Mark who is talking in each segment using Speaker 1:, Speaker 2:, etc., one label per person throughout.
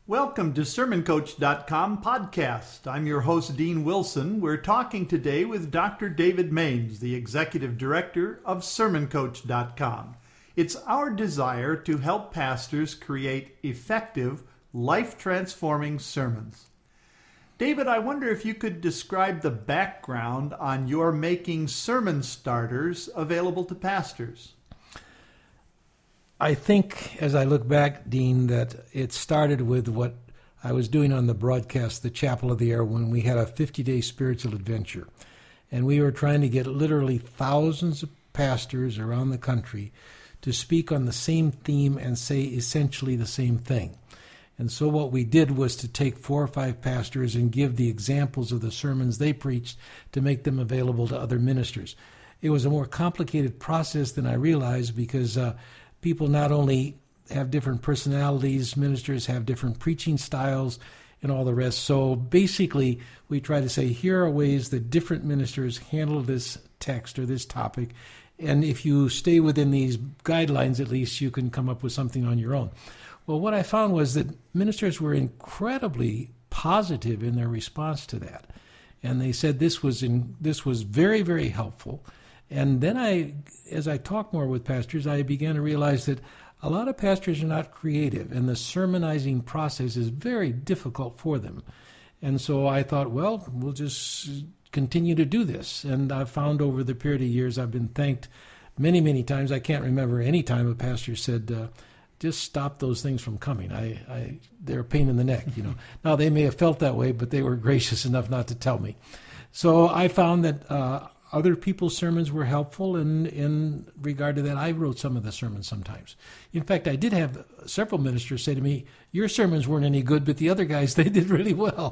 Speaker 1: Welcome to SermonCoach.com podcast. I'm your host, Dean Wilson. We're talking today with Dr. David Maines, the Executive Director of SermonCoach.com. It's our desire to help pastors create effective, life-transforming sermons. David, I wonder if you could describe the background on your making sermon starters available to pastors.
Speaker 2: I think, as I look back, Dean, that it started with what I was doing on the broadcast, the Chapel of the Air, when we had a 50-day spiritual adventure. And we were trying to get literally thousands of pastors around the country to speak on the same theme and say essentially the same thing. And so what we did was to take 4 or 5 pastors and give the examples of the sermons they preached to make them available to other ministers. It was a more complicated process than I realized because people not only have different personalities, ministers have different preaching styles, and all the rest. So basically, we try to say, here are ways that different ministers handle this text or this topic. And if you stay within these guidelines, at least you can come up with something on your own. Well, what I found was that ministers were incredibly positive in their response to that. And they said this was very, very helpful. And then as I talked more with pastors, I began to realize that a lot of pastors are not creative, and the sermonizing process is very difficult for them. And so I thought, well, we'll just continue to do this. And I've found over the period of years, I've been thanked many, many times. I can't remember any time a pastor said, just stop those things from coming. They're a pain in the neck, you know. Now, they may have felt that way, but they were gracious enough not to tell me. So I found that other people's sermons were helpful, and in regard to that, I wrote some of the sermons sometimes. In fact, I did have several ministers say to me, your sermons weren't any good, but the other guys, they did really well.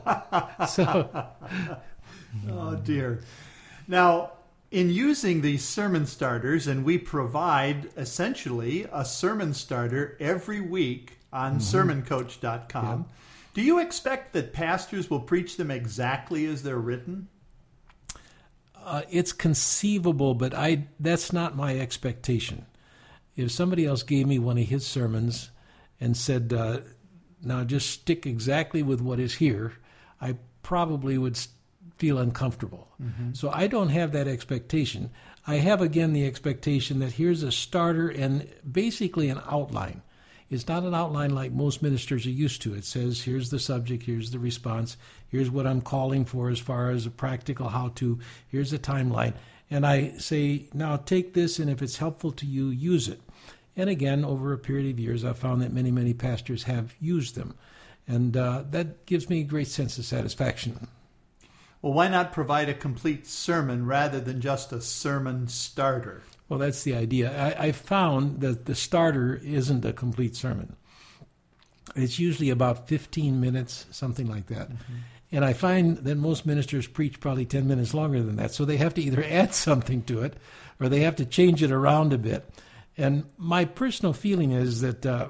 Speaker 1: Oh, dear. Now, in using these sermon starters, and we provide essentially a sermon starter every week on SermonCoach.com,
Speaker 2: Yeah.
Speaker 1: Do you expect that pastors will preach them exactly as they're written?
Speaker 2: It's conceivable, but that's not my expectation. If somebody else gave me one of his sermons and said, now just stick exactly with what is here, I probably would feel uncomfortable. Mm-hmm. So I don't have that expectation. I have, again, the expectation that here's a starter and basically an outline. It's not an outline like most ministers are used to. It says, here's the subject, here's the response, here's what I'm calling for as far as a practical how-to, here's a timeline. And I say, now take this, and if it's helpful to you, use it. And again, over a period of years, I've found that many, many pastors have used them. And that gives me a great sense of satisfaction.
Speaker 1: Well, why not provide a complete sermon rather than just a sermon starter?
Speaker 2: Well, that's the idea. I found that the starter isn't a complete sermon. It's usually about 15 minutes, something like that. Mm-hmm. And I find that most ministers preach probably 10 minutes longer than that. So they have to either add something to it or they have to change it around a bit. And my personal feeling is that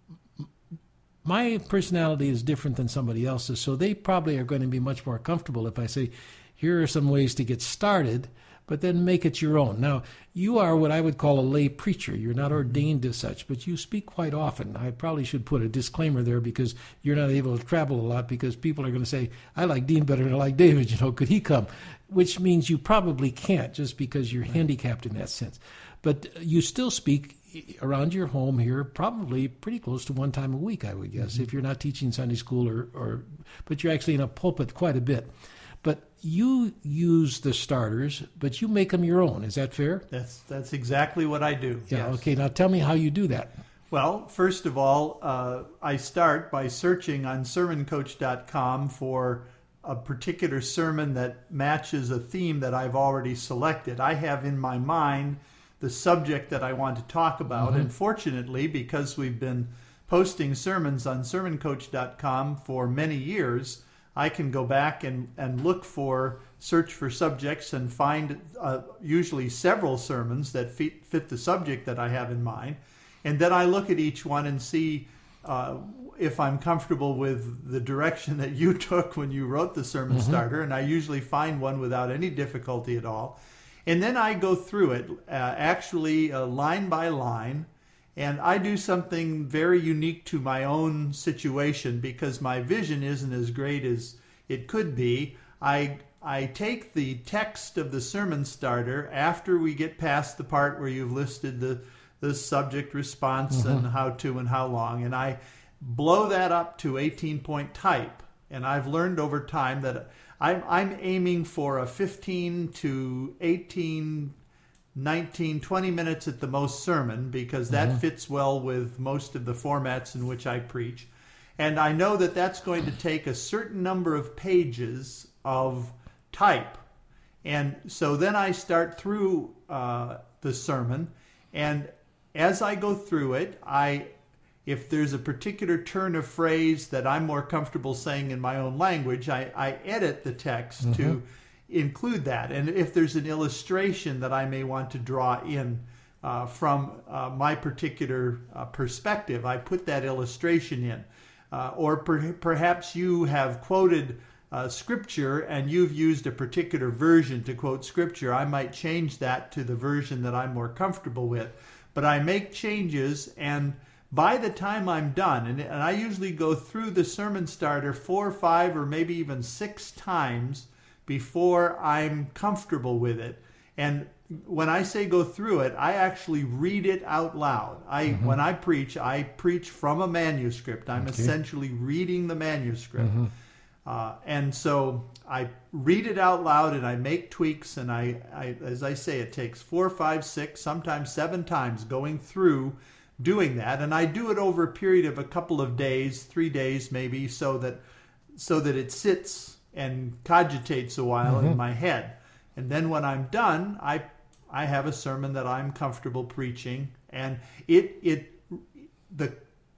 Speaker 2: my personality is different than somebody else's. So they probably are going to be much more comfortable if I say, here are some ways to get started, but then make it your own. Now, you are what I would call a lay preacher. You're not ordained as such, but you speak quite often. I probably should put a disclaimer there because you're not able to travel a lot because people are going to say, I like Dean better than I like David, could he come? Which means you probably can't just because you're handicapped in that sense. But you still speak around your home here probably pretty close to one time a week, I would guess, if you're not teaching Sunday school but you're actually in a pulpit quite a bit. But you use the starters, but you make them your own. Is that fair?
Speaker 1: That's exactly what I do.
Speaker 2: Yeah.
Speaker 1: Yes.
Speaker 2: Okay. Now tell me how you do that.
Speaker 1: Well, first of all, I start by searching on SermonCoach.com for a particular sermon that matches a theme that I've already selected. I have in my mind the subject that I want to talk about, and fortunately, because we've been posting sermons on SermonCoach.com for many years, I can go back and search for subjects and find usually several sermons that fit the subject that I have in mind. And then I look at each one and see if I'm comfortable with the direction that you took when you wrote the sermon starter. And I usually find one without any difficulty at all. And then I go through it actually line by line And I do something very unique to my own situation because my vision isn't as great as it could be. I take the text of the sermon starter after we get past the part where you've listed the subject, response, and how to and how long, and I blow that up to 18-point type. And I've learned over time that I'm aiming for a 15 to 18, 19, 20 minutes at the most sermon because that fits well with most of the formats in which I preach. And I know that that's going to take a certain number of pages of type. And so then I start through the sermon, and as I go through it, if there's a particular turn of phrase that I'm more comfortable saying in my own language, I edit the text to include that. And if there's an illustration that I may want to draw in from my particular perspective, I put that illustration in. Or perhaps you have quoted Scripture and you've used a particular version to quote Scripture. I might change that to the version that I'm more comfortable with. But I make changes, and by the time I'm done, and I usually go through the sermon starter 4, 5, or maybe even 6 times before I'm comfortable with it. And when I say go through it, I actually read it out loud. When I preach from a manuscript. I'm essentially reading the manuscript. And so I read it out loud and I make tweaks, and I as I say, it takes 4, 5, 6, sometimes 7 times going through doing that. And I do it over a period of a couple of days, 3 days maybe, so that it sits and cogitates a while in my head. And then when I'm done, I have a sermon that I'm comfortable preaching, and the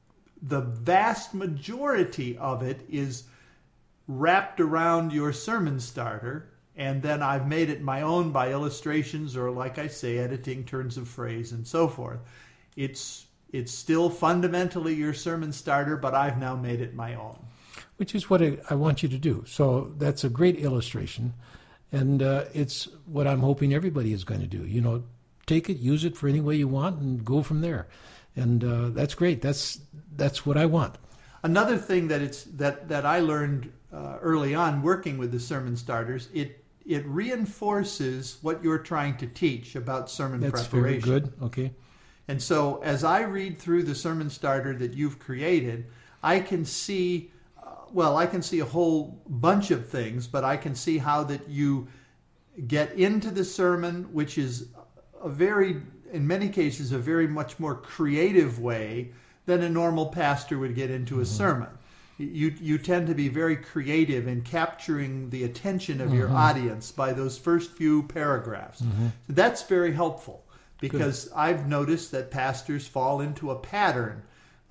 Speaker 1: vast majority of it is wrapped around your sermon starter, and then I've made it my own by illustrations or, like I say, editing turns of phrase and so forth. It's still fundamentally your sermon starter, but I've now made it my own.
Speaker 2: Which is what I want you to do. So that's a great illustration, and it's what I'm hoping everybody is going to do. Take it, use it for any way you want, and go from there. And that's great. That's what I want.
Speaker 1: Another thing that I learned early on working with the sermon starters, it reinforces what you're trying to teach about sermon
Speaker 2: preparation. That's very good. Okay.
Speaker 1: And so as I read through the sermon starter that you've created, I can see a whole bunch of things, but I can see how that you get into the sermon, which is in many cases, a very much more creative way than a normal pastor would get into a sermon. You tend to be very creative in capturing the attention of your audience by those first few paragraphs. So that's very helpful because I've noticed that pastors fall into a pattern.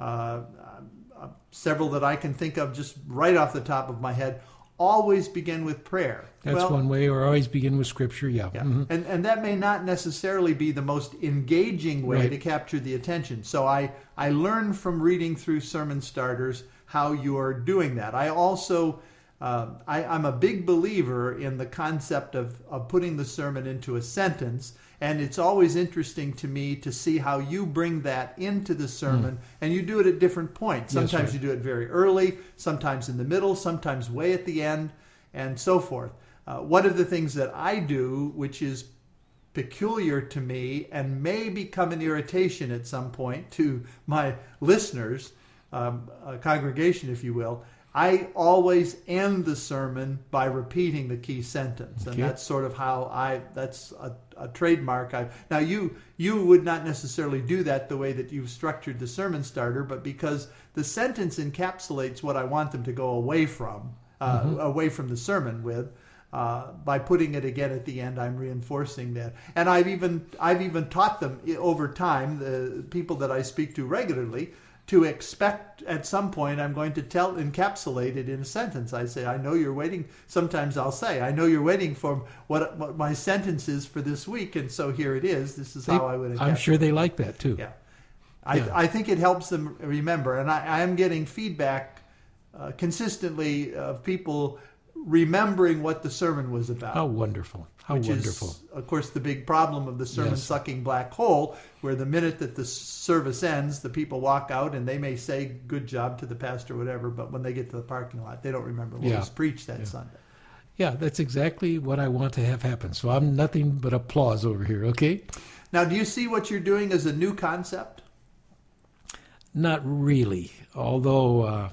Speaker 1: Several that I can think of just right off the top of my head always begin with prayer.
Speaker 2: That's one way, or always begin with Scripture, yeah.
Speaker 1: And that may not necessarily be the most engaging way to capture the attention. So I learn from reading through sermon starters how you're doing that. I also, I'm a big believer in the concept of putting the sermon into a sentence, and it's always interesting to me to see how you bring that into the sermon, and you do it at different points. Sometimes you do it very early, sometimes in the middle, sometimes way at the end, and so forth. One of the things that I do, which is peculiar to me and may become an irritation at some point to my listeners, a congregation, if you will, I always end the sermon by repeating the key sentence. And that's sort of how that's a trademark. Now, you would not necessarily do that the way that you've structured the sermon starter, but because the sentence encapsulates what I want them to go away from the sermon with, by putting it again at the end, I'm reinforcing that. And I've even taught them over time, the people that I speak to regularly, to expect at some point I'm going to encapsulate it in a sentence. I say, I know you're waiting. Sometimes I'll say, I know you're waiting for what my sentence is for this week, and so here it is. This is how I would encapsulate.
Speaker 2: I'm sure they like that too.
Speaker 1: Yeah. I think it helps them remember, and I am getting feedback consistently of people remembering what the sermon was about.
Speaker 2: How wonderful. How
Speaker 1: which
Speaker 2: wonderful.
Speaker 1: is, of course, the big problem of the sermon-sucking
Speaker 2: Yes.
Speaker 1: black hole, where the minute that the service ends, the people walk out and they may say good job to the pastor or whatever, but when they get to the parking lot, they don't remember what was preached that Sunday.
Speaker 2: Yeah, that's exactly what I want to have happen. So I'm nothing but applause over here, okay?
Speaker 1: Now, do you see what you're doing as a new concept?
Speaker 2: Not really, although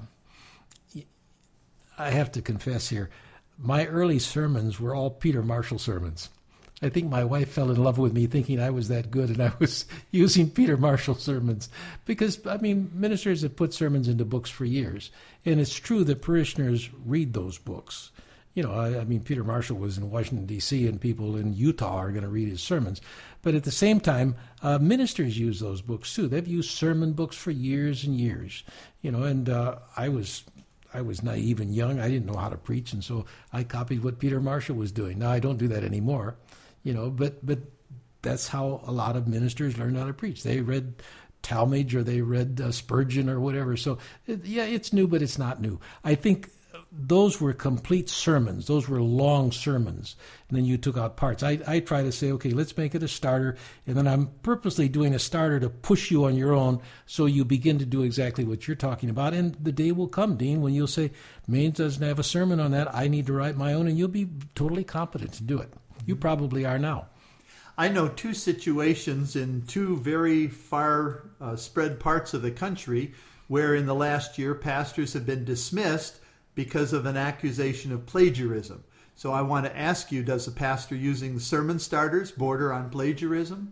Speaker 2: I have to confess here, my early sermons were all Peter Marshall sermons. I think my wife fell in love with me thinking I was that good and I was using Peter Marshall sermons because, I mean, ministers have put sermons into books for years. And it's true that parishioners read those books. You know, I mean, Peter Marshall was in Washington, D.C., and people in Utah are going to read his sermons. But at the same time, ministers use those books too. They've used sermon books for years and years. You know, and I was naive and young. I didn't know how to preach, and so I copied what Peter Marshall was doing. Now, I don't do that anymore, you know, but that's how a lot of ministers learn how to preach. They read Talmage or they read Spurgeon or whatever. So, yeah, it's new, but it's not new. I think those were complete sermons. Those were long sermons. And then you took out parts. I try to say, okay, let's make it a starter. And then I'm purposely doing a starter to push you on your own so you begin to do exactly what you're talking about. And the day will come, Dean, when you'll say, Maines doesn't have a sermon on that. I need to write my own. And you'll be totally competent to do it. You probably are now.
Speaker 1: I know two situations in two very far spread parts of the country where in the last year pastors have been dismissed because of an accusation of plagiarism. So I want to ask you, does a pastor using sermon starters border on plagiarism?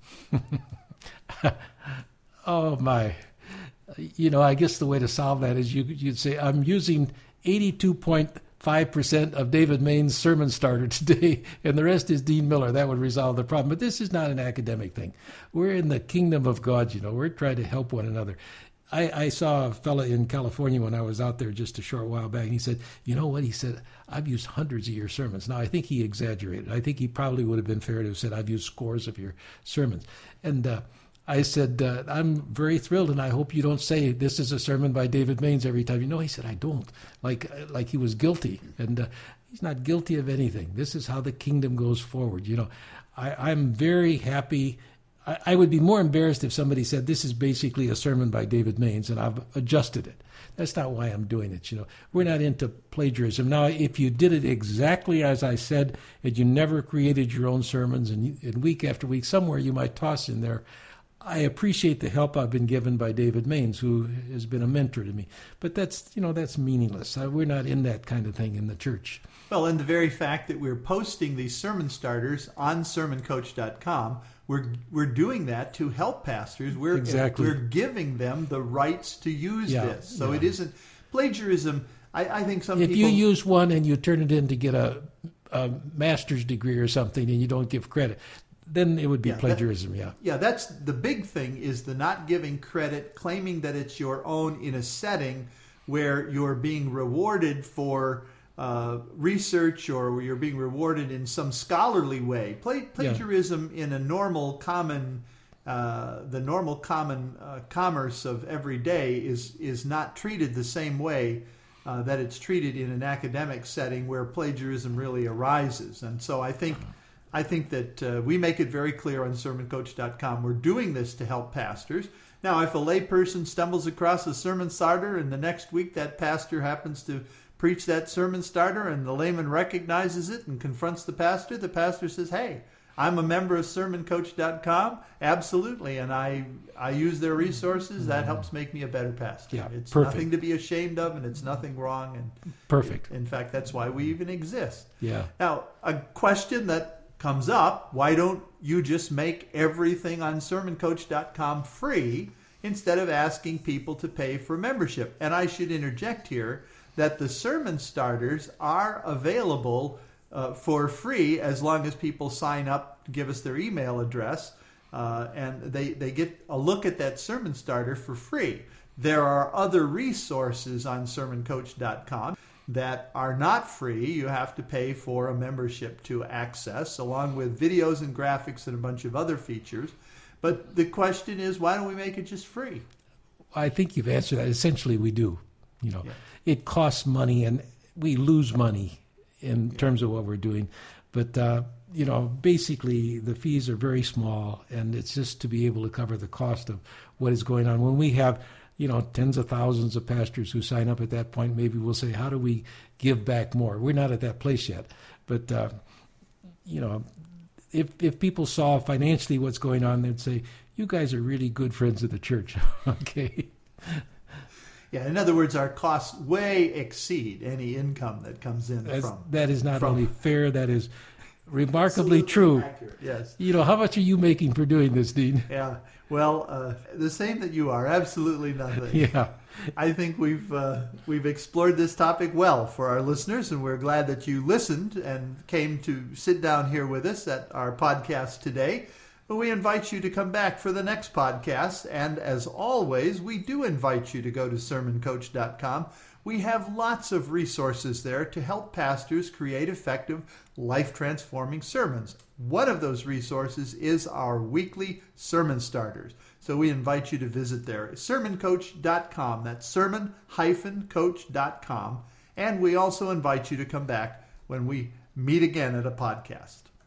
Speaker 2: Oh, my. You know, I guess the way to solve that is you'd say, I'm using 82.5% of David Maine's sermon starter today, and the rest is Dean Miller. That would resolve the problem. But this is not an academic thing. We're in the kingdom of God, you know. We're trying to help one another. I saw a fella in California when I was out there just a short while back, and he said, you know what? He said, I've used hundreds of your sermons. Now, I think he exaggerated. I think he probably would have been fair to have said, I've used scores of your sermons. And I said, I'm very thrilled, and I hope you don't say this is a sermon by David Maines every time. You know, he said, I don't. Like he was guilty. And he's not guilty of anything. This is how the kingdom goes forward. You know, I'm very happy. I would be more embarrassed if somebody said, this is basically a sermon by David Maines, and I've adjusted it. That's not why I'm doing it, you know. We're not into plagiarism. Now, if you did it exactly as I said, and you never created your own sermons, and week after week, somewhere you might toss in there, I appreciate the help I've been given by David Maines, who has been a mentor to me. But that's, you know, that's meaningless. We're not in that kind of thing in the church.
Speaker 1: Well, and the very fact that we're posting these sermon starters on sermoncoach.com, we're doing that to help pastors. We're giving them the rights to use this. So it isn't plagiarism. I think some people... If
Speaker 2: you use one and you turn it in to get a master's degree or something and you don't give credit, then it would be plagiarism,
Speaker 1: Yeah, that's the big thing, is the not giving credit, claiming that it's your own in a setting where you're being rewarded for research, or where you're being rewarded in some scholarly way. Plagiarism in a normal common, the normal common commerce of every day is not treated the same way that it's treated in an academic setting where plagiarism really arises. And so I think that we make it very clear on sermoncoach.com. We're doing this to help pastors. Now, if a layperson stumbles across a sermon starter and the next week that pastor happens to preach that sermon starter and the layman recognizes it and confronts the pastor says, hey, I'm a member of sermoncoach.com. Absolutely. And I use their resources. That helps make me a better pastor.
Speaker 2: Yeah,
Speaker 1: it's
Speaker 2: perfect.
Speaker 1: Nothing to be ashamed of, and it's nothing wrong. And
Speaker 2: perfect.
Speaker 1: In fact, that's why we even exist.
Speaker 2: Yeah.
Speaker 1: Now, a question that comes up, why don't you just make everything on sermoncoach.com free instead of asking people to pay for membership? And I should interject here that the sermon starters are available for free as long as people sign up, give us their email address, and they get a look at that sermon starter for free. There are other resources on sermoncoach.com that are not free. You have to pay for a membership to access, along with videos and graphics and a bunch of other features. But the question is, why don't we make it just free?
Speaker 2: I think you've answered that. Essentially, we do. You know, It costs money, and we lose money in terms of what we're doing. But, basically the fees are very small, and it's just to be able to cover the cost of what is going on. When we have, tens of thousands of pastors who sign up at that point, maybe we'll say, how do we give back more? We're not at that place yet. But, if people saw financially what's going on, they'd say, you guys are really good friends of the church. Okay.
Speaker 1: Yeah, in other words, our costs way exceed any income that comes in from.
Speaker 2: That is not only fair, that is remarkably true.
Speaker 1: Accurate, yes.
Speaker 2: How much are you making for doing this, Dean?
Speaker 1: Yeah. Well, the same that you are. Absolutely nothing.
Speaker 2: Yeah.
Speaker 1: I think we've explored this topic well for our listeners, and we're glad that you listened and came to sit down here with us at our podcast today. But we invite you to come back for the next podcast, and as always, we do invite you to go to sermoncoach.com. We have lots of resources there to help pastors create effective, life-transforming sermons. One of those resources is our weekly sermon starters. So we invite you to visit there, sermoncoach.com. That's sermon-coach.com. And we also invite you to come back when we meet again at a podcast.